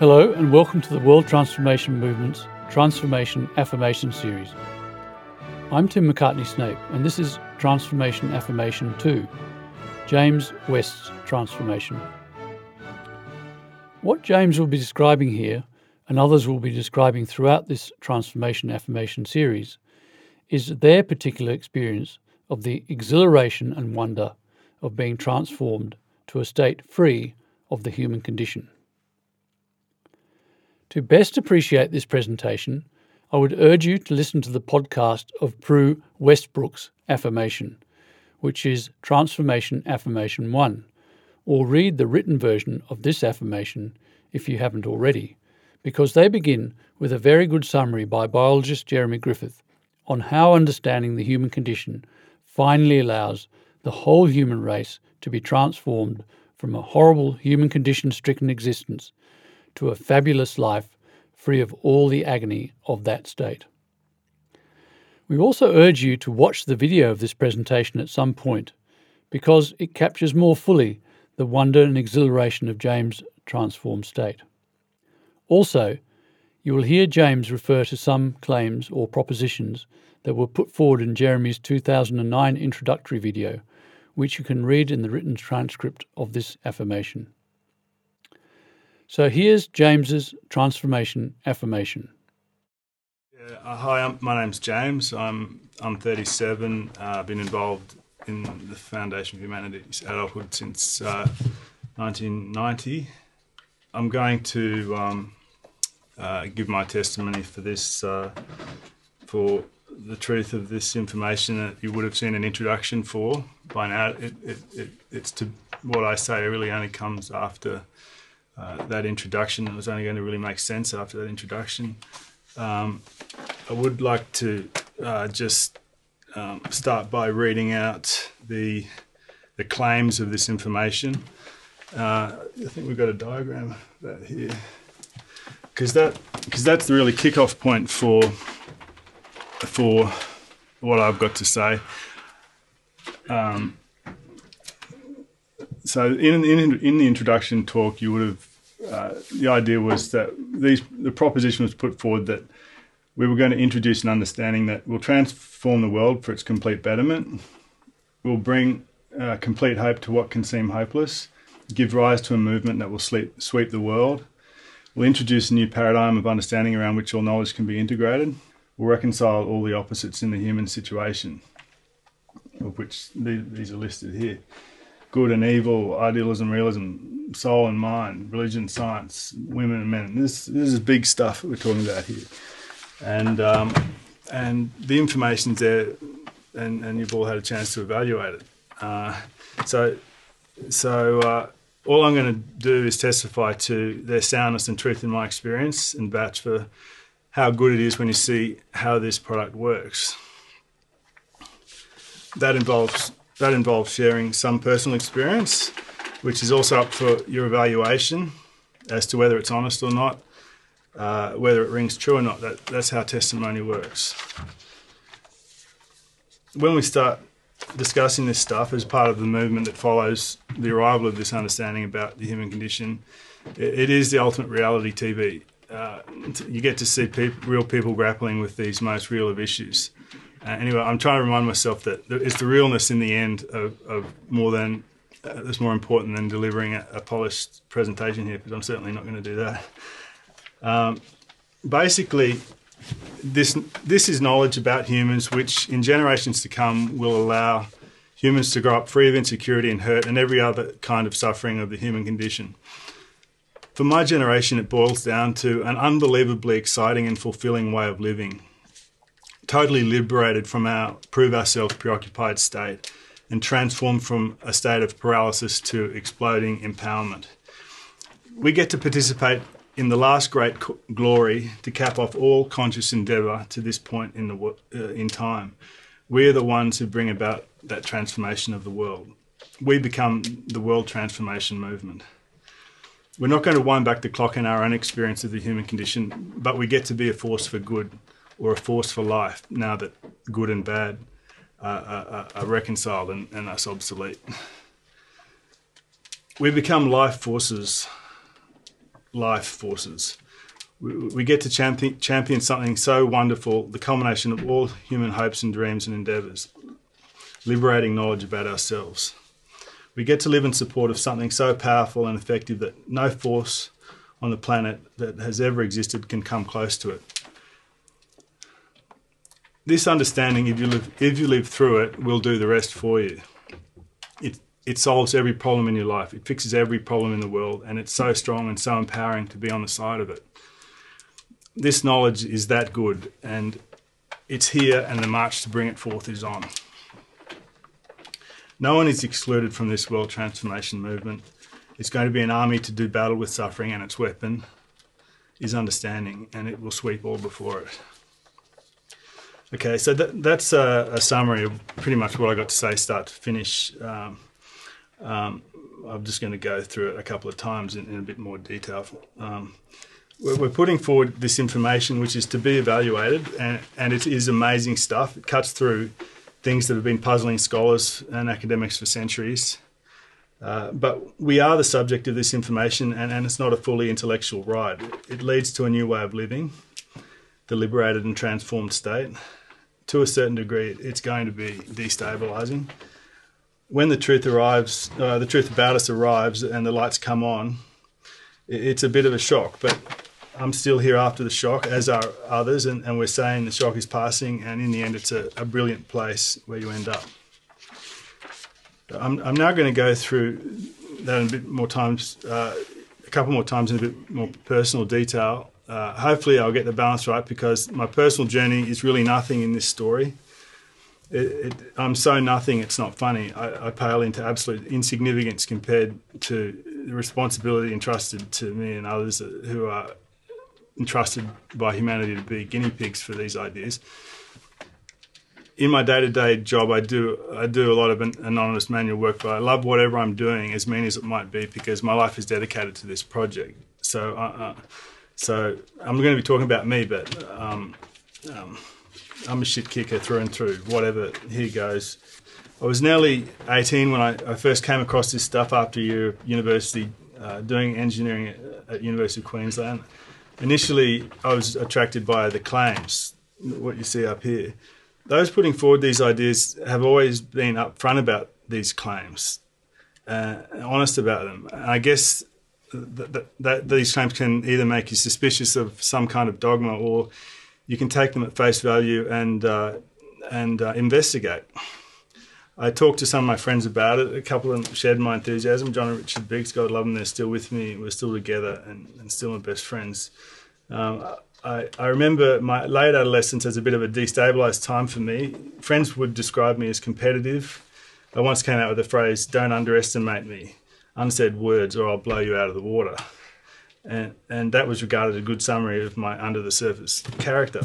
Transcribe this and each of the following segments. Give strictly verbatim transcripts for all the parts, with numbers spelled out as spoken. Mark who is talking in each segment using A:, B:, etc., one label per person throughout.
A: Hello and welcome to the World Transformation Movement's Transformation Affirmation series. I'm Tim McCartney Snape and this is Transformation Affirmation two, James West's Transformation. What James will be describing here, and others will be describing throughout this Transformation Affirmation series, is their particular experience of the exhilaration and wonder of being transformed to a state free of the human condition. To best appreciate this presentation, I would urge you to listen to the podcast of Prue Westbrook's affirmation, which is Transformation Affirmation one, or read the written version of this affirmation if you haven't already, because they begin with a very good summary by biologist Jeremy Griffith on how understanding the human condition finally allows the whole human race to be transformed from a horrible human condition-stricken existence to a fabulous life free of all the agony of that state. We also urge you to watch the video of this presentation at some point because it captures more fully the wonder and exhilaration of James' transformed state. Also, you will hear James refer to some claims or propositions that were put forward in Jeremy's two thousand nine introductory video, which you can read in the written transcript of this affirmation. So here's James's Transformation Affirmation.
B: Yeah, uh, hi, I'm, my name's James. I'm I'm thirty-seven. Uh, I've been involved in the Foundation for Humanity's Adulthood since uh, nineteen ninety. I'm going to um, uh, give my testimony for this, uh, for the truth of this information that you would have seen an introduction for by now. It, it, it, it's to what I say really only comes after Uh, that introduction. It was only going to really make sense after that introduction. Um, I would like to uh, just um, start by reading out the the claims of this information. Uh, I think we've got a diagram of that here, because that because that's the really kick-off point for for what I've got to say. Um, So in, in in the introduction talk, you would have uh, the idea was that these the proposition was put forward that we were going to introduce an understanding that will transform the world for its complete betterment, will bring uh, complete hope to what can seem hopeless, give rise to a movement that will sleep, sweep the world, will introduce a new paradigm of understanding around which all knowledge can be integrated, will reconcile all the opposites in the human situation, of which these, these are listed here. Good and evil, idealism, realism, soul and mind, religion, science, women and men. This this is big stuff that we're talking about here, and um, and the information's there, and, and you've all had a chance to evaluate it. Uh, so so uh, all I'm going to do is testify to their soundness and truth in my experience, and vouch for how good it is when you see how this product works. That involves. That involves sharing some personal experience, which is also up for your evaluation as to whether it's honest or not, uh, whether it rings true or not. That, that's how testimony works. When we start discussing this stuff as part of the movement that follows the arrival of this understanding about the human condition, it, it is the ultimate reality T V. Uh, you get to see people, real people grappling with these most real of issues. Uh, anyway, I'm trying to remind myself that it's the realness in the end of, of more than uh, that's more important than delivering a, a polished presentation here, because I'm certainly not going to do that. Um, basically, this this is knowledge about humans, which in generations to come will allow humans to grow up free of insecurity and hurt and every other kind of suffering of the human condition. For my generation, it boils down to an unbelievably exciting and fulfilling way of living, totally liberated from our prove ourselves preoccupied state and transformed from a state of paralysis to exploding empowerment. We get to participate in the last great glory to cap off all conscious endeavour to this point in the uh, in time. We are the ones who bring about that transformation of the world. We become the world transformation movement. We're not going to wind back the clock in our own experience of the human condition, but we get to be a force for good, or a force for life, now that good and bad uh, are, are reconciled and, and thus obsolete. We become life forces life forces. We, we get to champion, champion something so wonderful, the culmination of all human hopes and dreams and endeavours, liberating knowledge about ourselves. We get to live in support of something so powerful and effective that no force on the planet that has ever existed can come close to it. This understanding, if you live, if you live through it, will do the rest for you. It, it solves every problem in your life. It fixes every problem in the world, and it's so strong and so empowering to be on the side of it. This knowledge is that good, and it's here, and the march to bring it forth is on. No one is excluded from this world transformation movement. It's going to be an army to do battle with suffering, and its weapon is understanding, and it will sweep all before it. Okay, so that, that's a, a summary of pretty much what I got to say start to finish. Um, um, I'm just going to go through it a couple of times in, in a bit more detail. Um, we're, we're putting forward this information which is to be evaluated, and, and it is amazing stuff. It cuts through things that have been puzzling scholars and academics for centuries. Uh, but we are the subject of this information, and, and it's not a fully intellectual ride. It, it leads to a new way of living, the liberated and transformed state. To a certain degree, it's going to be destabilising. When the truth arrives, uh, the truth about us arrives and the lights come on, it's a bit of a shock, but I'm still here after the shock, as are others, and, and we're saying the shock is passing, and in the end it's a, a brilliant place where you end up. I'm, I'm now going to go through that in a bit more times, uh, a couple more times in a bit more personal detail. Uh, hopefully I'll get the balance right, because my personal journey is really nothing in this story. It, it, I'm so nothing, it's not funny. I, I pale into absolute insignificance compared to the responsibility entrusted to me and others who are entrusted by humanity to be guinea pigs for these ideas. In my day-to-day job, I do I do a lot of anonymous manual work, but I love whatever I'm doing, as mean as it might be, because my life is dedicated to this project. So, uh, uh, so I'm going to be talking about me, but um, um, I'm a shit kicker through and through. Whatever, here goes. I was nearly eighteen when I, I first came across this stuff after a year of university, uh, doing engineering at, at University of Queensland. Initially, I was attracted by the claims, what you see up here. Those putting forward these ideas have always been upfront about these claims, uh, honest about them. And I guess that, that, that these claims can either make you suspicious of some kind of dogma, or you can take them at face value and uh, and uh, investigate. I talked to some of my friends about it. A couple of them shared my enthusiasm. John and Richard Biggs, God love them, they're still with me. We're still together and, and still my best friends. Um, I, I remember my late adolescence as a bit of a destabilised time for me. Friends would describe me as competitive. I once came out with the phrase, "Don't underestimate me," unsaid words, or I'll blow you out of the water. And, and that was regarded as a good summary of my under-the-surface character.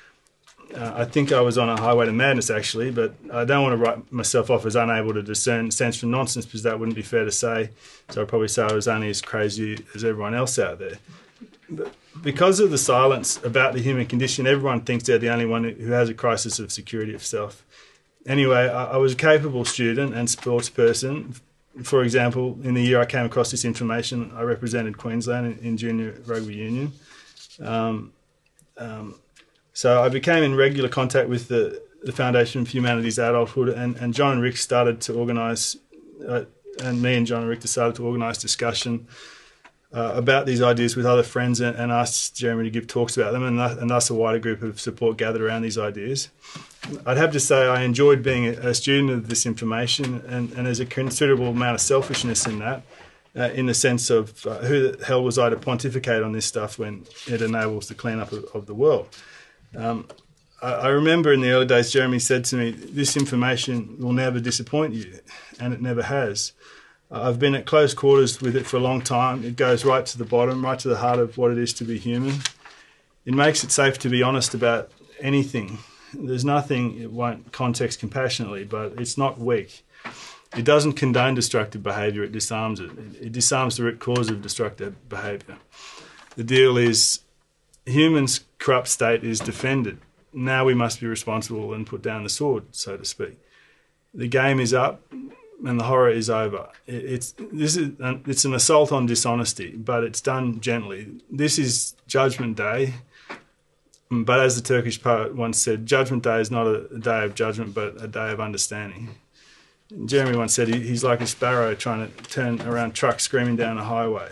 B: Uh, I think I was on a highway to madness, actually, but I don't want to write myself off as unable to discern sense from nonsense, because that wouldn't be fair to say. So I'd probably say I was only as crazy as everyone else out there. But because of the silence about the human condition, everyone thinks they're the only one who has a crisis of security of self. Anyway, I, I was a capable student and sports person. For example, in the year I came across this information, I represented Queensland in, in junior rugby union. Um, um, so I became in regular contact with the, the Foundation for Humanity's Adulthood, and, and John and Rick started to organise, uh, and me and John and Rick decided to organise discussion Uh, about these ideas with other friends, and, and asked Jeremy to give talks about them, and, th and thus a wider group of support gathered around these ideas. I'd have to say I enjoyed being a, a student of this information, and, and there's a considerable amount of selfishness in that, uh, in the sense of uh, who the hell was I to pontificate on this stuff when it enables the clean-up of, of the world. Um, I, I remember in the early days Jeremy said to me, "This information will never disappoint you," and it never has. I've been at close quarters with it for a long time. It goes right to the bottom, right to the heart of what it is to be human. It makes it safe to be honest about anything. There's nothing it won't context compassionately, but it's not weak. It doesn't condone destructive behaviour, it disarms it. It disarms the root cause of destructive behaviour. The deal is, humans' corrupt state is defended. Now we must be responsible and put down the sword, so to speak. The game is up. and the horror is over. It, it's this is an, it's an assault on dishonesty, but it's done gently. This is Judgment Day, but as the Turkish poet once said, Judgment Day is not a, a day of judgment, but a day of understanding. Jeremy once said he, he's like a sparrow trying to turn around trucks screaming down a highway.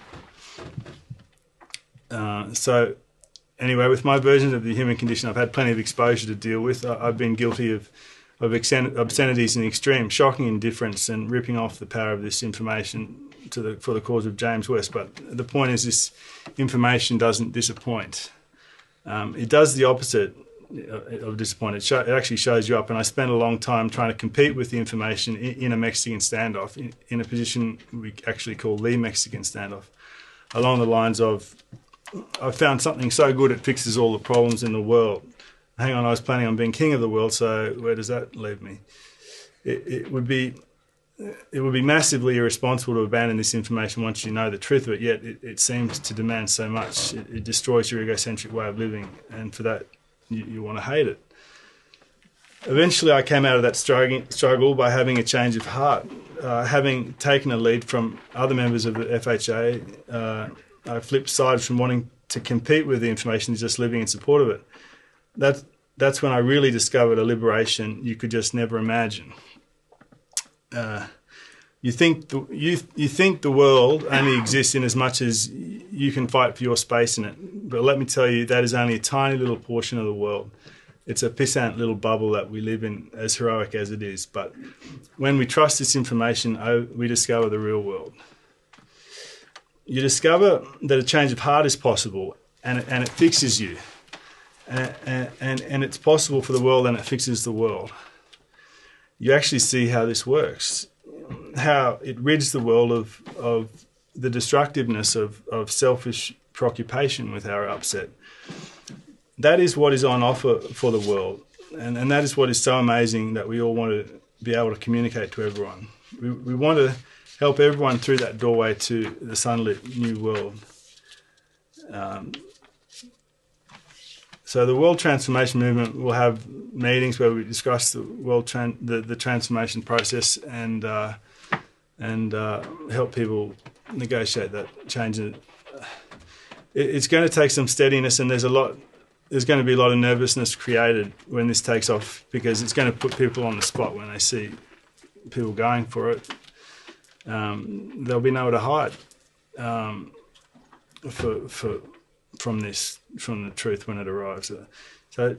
B: Uh, so anyway, with my version of the human condition, I've had plenty of exposure to deal with. I, I've been guilty of of obscenities in the extreme, shocking indifference and ripping off the power of this information to the, for the cause of James West. But the point is, this information doesn't disappoint. Um, it does the opposite of disappoint. It, show, it actually shows you up. And I spent a long time trying to compete with the information in, in a Mexican standoff, in, in a position we actually call the Mexican standoff, along the lines of, I found something so good it fixes all the problems in the world. Hang on, I was planning on being king of the world, so where does that leave me? It, it would be it would be massively irresponsible to abandon this information once you know the truth of it, yet it, it seems to demand so much. It, it destroys your egocentric way of living, and for that, you, you want to hate it. Eventually, I came out of that struggle by having a change of heart. Uh, having taken a lead from other members of the F H A, uh, I flipped sides from wanting to compete with the information to just living in support of it. That, that's when I really discovered a liberation you could just never imagine. Uh, you think the, you, you think the world only exists in as much as you can fight for your space in it. But let me tell you, that is only a tiny little portion of the world. It's a pissant little bubble that we live in, as heroic as it is. But when we trust this information, oh, we discover the real world. You discover that a change of heart is possible, and it, and it fixes you. And, and, and it's possible for the world, and it fixes the world. You actually see how this works, how it rids the world of, of the destructiveness of, of selfish preoccupation with our upset. That is what is on offer for the world, and, and that is what is so amazing, that we all want to be able to communicate to everyone. We, we want to help everyone through that doorway to the sunlit new world. Um, So the World Transformation Movement will have meetings where we discuss the world tran- the, the transformation process and uh, and uh, help people negotiate that change. It, it's going to take some steadiness, and there's a lot. There's going to be a lot of nervousness created when this takes off, because it's going to put people on the spot when they see people going for it. Um, there'll be nowhere to hide um, for for. from this, from the truth when it arrives. So,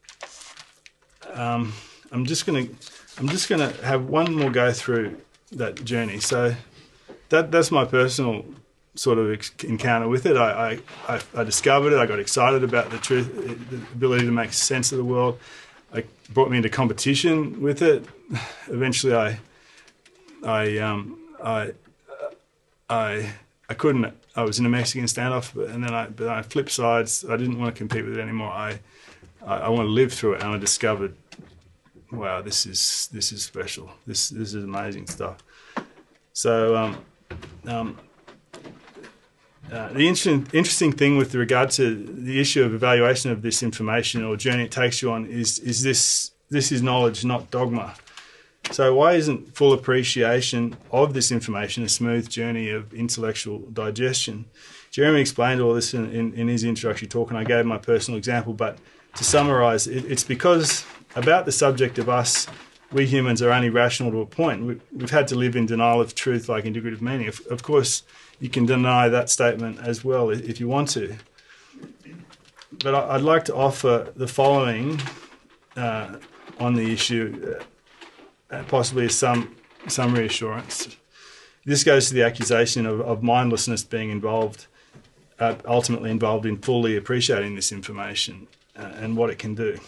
B: um, I'm just gonna, I'm just gonna have one more go through that journey. So, that that's my personal sort of encounter with it. I, I, I discovered it. I got excited about the truth, the ability to make sense of the world. It brought me into competition with it. Eventually, I, I, um, I, I, I couldn't. I was in a Mexican standoff, and then I, but I flipped sides. I didn't want to compete with it anymore. I, I, I want to live through it, and I discovered, wow, this is this is special. This this is amazing stuff. So, um, um, uh, the interesting interesting thing with regard to the issue of evaluation of this information or journey it takes you on is is this this is knowledge, not dogma. So why isn't full appreciation of this information a smooth journey of intellectual digestion? Jeremy explained all this in, in, in his introductory talk, and I gave my personal example, but to summarise, it, it's because about the subject of us, we humans are only rational to a point. We, we've had to live in denial of truth like integrative meaning. Of, of course, you can deny that statement as well if you want to. But I, I'd like to offer the following uh, on the issue, uh, Uh, possibly some some reassurance. This goes to the accusation of, of mindlessness being involved, uh, ultimately involved in fully appreciating this information uh, and what it can do.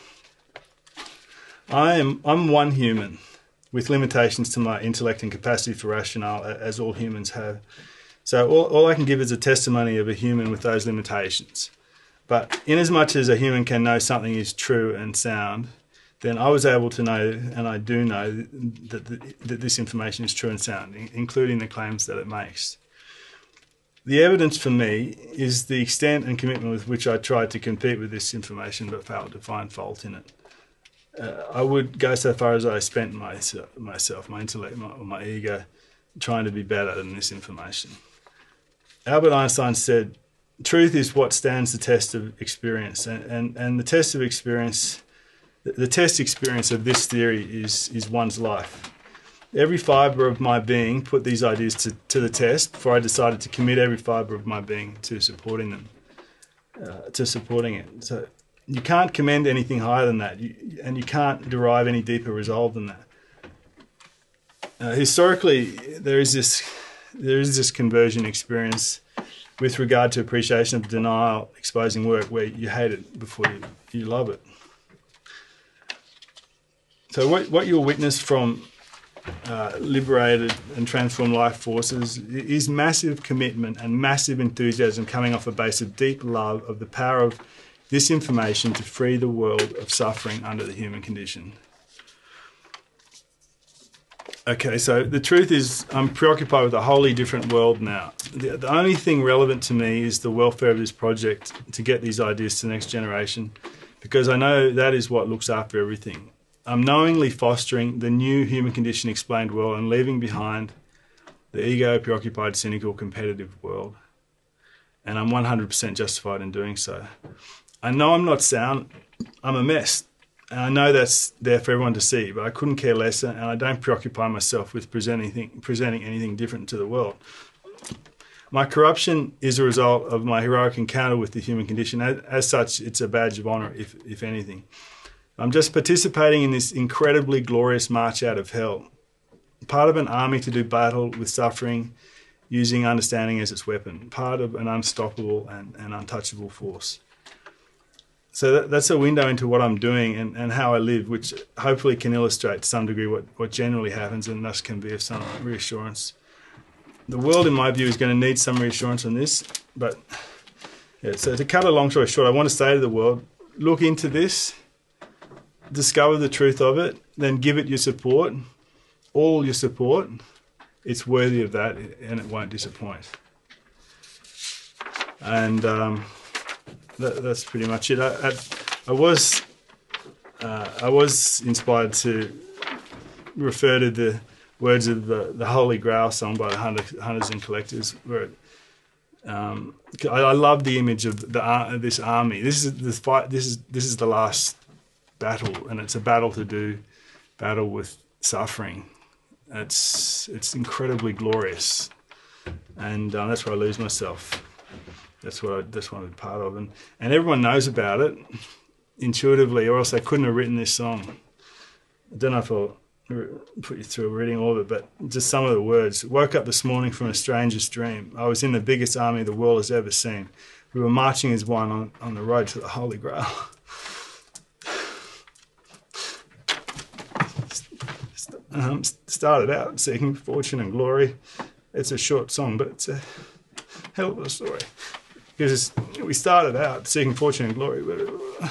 B: I am I'm one human with limitations to my intellect and capacity for rationale, as all humans have. So all, all I can give is a testimony of a human with those limitations. But inasmuch as a human can know something is true and sound, then I was able to know, and I do know, that, that, that this information is true and sound, including the claims that it makes. The evidence for me is the extent and commitment with which I tried to compete with this information but failed to find fault in it. uh, I would go so far as I spent myself, myself my intellect, my, my ego, trying to be better than this information. Albert Einstein said, truth is what stands the test of experience. And, and, and the test of experience, the, the test experience of this theory is, is one's life. Every fibre of my being put these ideas to, to the test before I decided to commit every fibre of my being to supporting them, uh, to supporting it. So you can't commend anything higher than that, you, and you can't derive any deeper resolve than that. Uh, historically, there is this there is this conversion experience with regard to appreciation of denial exposing work where you hate it before you, you love it. So what, what you'll witness from uh, liberated and transformed life forces is massive commitment and massive enthusiasm coming off a base of deep love of the power of this information to free the world of suffering under the human condition. Okay, so the truth is I'm preoccupied with a wholly different world now. The, the only thing relevant to me is the welfare of this project to get these ideas to the next generation, because I know that is what looks after everything. I'm knowingly fostering the new human condition explained world and leaving behind the ego-preoccupied, cynical, competitive world. And I'm one hundred percent justified in doing so. I know I'm not sound, I'm a mess. And I know that's there for everyone to see, but I couldn't care less, and I don't preoccupy myself with presenting, presenting anything different to the world. My corruption is a result of my heroic encounter with the human condition. As, as such, it's a badge of honour, if, if anything. I'm just participating in this incredibly glorious march out of hell, part of an army to do battle with suffering, using understanding as its weapon, part of an unstoppable and, and untouchable force. So that, that's a window into what I'm doing and, and how I live, which hopefully can illustrate to some degree what, what generally happens and thus can be of some reassurance. The world, in my view, is going to need some reassurance on this. But yeah, so to cut a long story short, I want to say to the world, look into this, discover the truth of it, then give it your support, all your support. It's worthy of that and it won't disappoint. And um, that, that's pretty much it. I, I, I was uh, I was inspired to refer to the words of the, the Holy Grail song by the Hunters and Collectors, where it, um, I, I love the image of the uh, this army. This is the fight. This is this is the last battle, and it's a battle to do battle with suffering. It's it's incredibly glorious, and um, that's where I lose myself. That's what I, that's what I'm part of, and and everyone knows about it intuitively, or else they couldn't have written this song. I don't know if I'll put you through a reading all of it, but just some of the words. Woke up this morning from a stranger's dream. I was in the biggest army the world has ever seen. We were marching as one on, on the road to the Holy Grail. Um, started out seeking fortune and glory. It's a short song, but it's a hell of a story. Because we started out seeking fortune and glory, but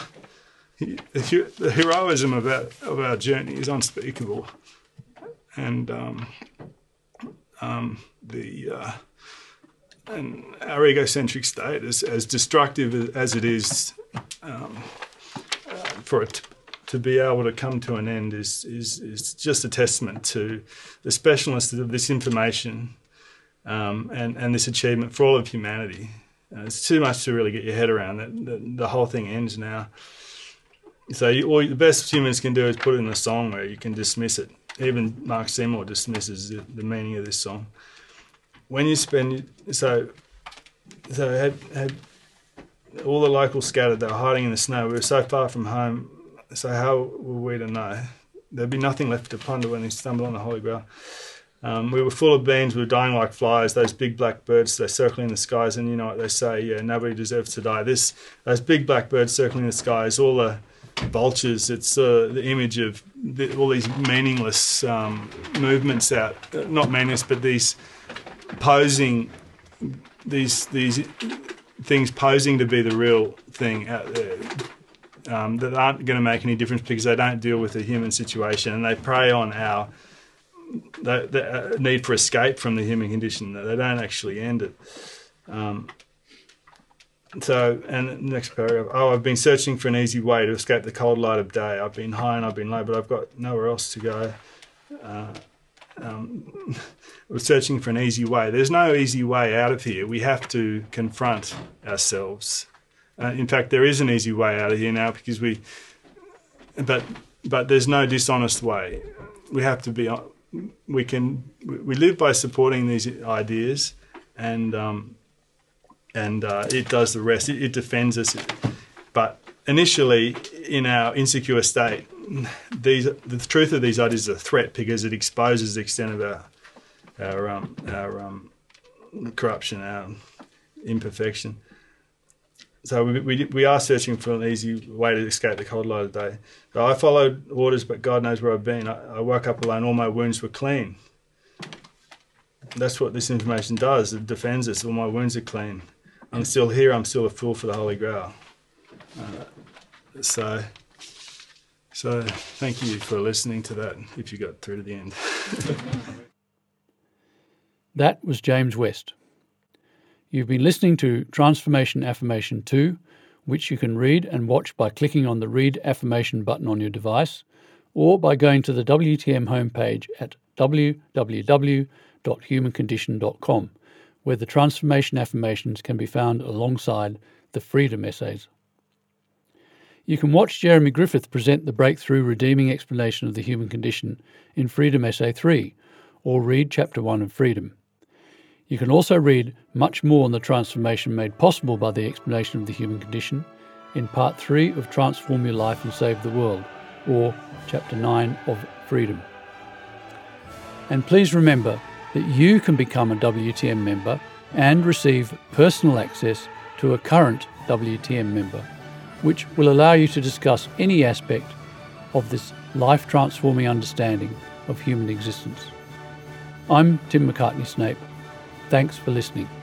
B: the heroism of our, of our journey is unspeakable. And um, um, the uh, and our egocentric state, as, as destructive as it is, um, uh, for it to be able to come to an end is, is, is just a testament to the specialness of this information um, and, and this achievement for all of humanity. Uh, it's too much to really get your head around. That the, the whole thing ends now. So you, all the best humans can do is put it in a song where you can dismiss it. Even Mark Seymour dismisses the, the meaning of this song. When you spend, so, so had, had all the locals scattered, they were hiding in the snow. We were so far from home. So how were we to know? There'd be nothing left to plunder when they stumbled on the Holy Grail. Um, we were full of beans, we were dying like flies, those big black birds, they're circling the skies, and you know what they say, yeah, nobody deserves to die. This, those big black birds circling the skies, all the vultures, it's uh, the image of the, all these meaningless um, movements out, not meaningless, but these posing, these, these things posing to be the real thing out there. Um, that aren't going to make any difference because they don't deal with the human situation, and they prey on our the, the need for escape from the human condition. They don't actually end it. Um, So, and the next paragraph, oh, I've been searching for an easy way to escape the cold light of day. I've been high and I've been low, but I've got nowhere else to go. Uh, um, we're searching for an easy way. There's no easy way out of here. We have to confront ourselves. Uh, in fact, there is an easy way out of here now because we, but but there's no dishonest way. We have to be, we can, we live by supporting these ideas, and um, and uh, it does the rest. It, it defends us. But initially, in our insecure state, these the truth of these ideas is a threat because it exposes the extent of our our um, our um, corruption, our imperfection. So we, we we are searching for an easy way to escape the cold light of day. So I followed orders, but God knows where I've been. I, I woke up alone. All my wounds were clean. That's what this information does. It defends us. All my wounds are clean. I'm still here. I'm still a fool for the Holy Grail. Uh, so, so thank you for listening to that, if you got through to the end.
A: That was James West. You've been listening to Transformation Affirmation two, which you can read and watch by clicking on the Read Affirmation button on your device, or by going to the W T M homepage at w w w dot human condition dot com, where the Transformation Affirmations can be found alongside the Freedom Essays. You can watch Jeremy Griffith present the breakthrough redeeming explanation of the human condition in Freedom Essay three, or read Chapter one of Freedom. You can also read much more on the transformation made possible by the explanation of the human condition in Part three of Transform Your Life and Save the World, or Chapter nine of Freedom. And please remember that you can become a W T M member and receive personal access to a current W T M member, which will allow you to discuss any aspect of this life-transforming understanding of human existence. I'm Tim McCartney Snape. Thanks for listening.